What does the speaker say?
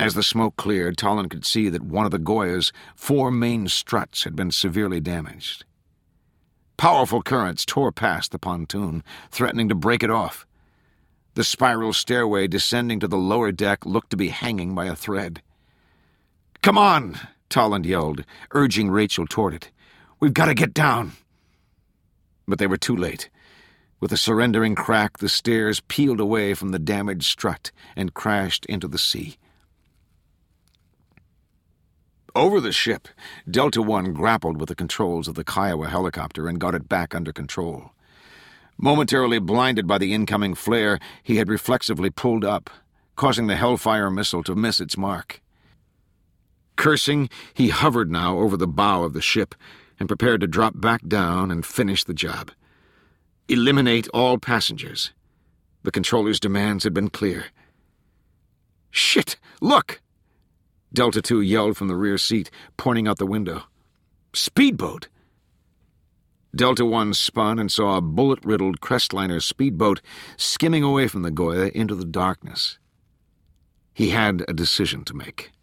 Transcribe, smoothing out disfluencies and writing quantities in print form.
As the smoke cleared, Tallon could see that one of the Goya's 4 main struts had been severely damaged. Powerful currents tore past the pontoon, threatening to break it off. The spiral stairway descending to the lower deck looked to be hanging by a thread. "Come on!" Tallon yelled, urging Rachel toward it. "We've got to get down!" But they were too late. With a surrendering crack, the stairs peeled away from the damaged strut and crashed into the sea. Over the ship, Delta One grappled with the controls of the Kiowa helicopter and got it back under control. Momentarily blinded by the incoming flare, he had reflexively pulled up, causing the Hellfire missile to miss its mark. Cursing, he hovered now over the bow of the ship and prepared to drop back down and finish the job. Eliminate all passengers. The controller's demands had been clear. "Shit! Look!" Delta 2 yelled from the rear seat, pointing out the window. "Speedboat!" Delta 1 spun and saw a bullet-riddled Crestliner speedboat skimming away from the Goya into the darkness. He had a decision to make.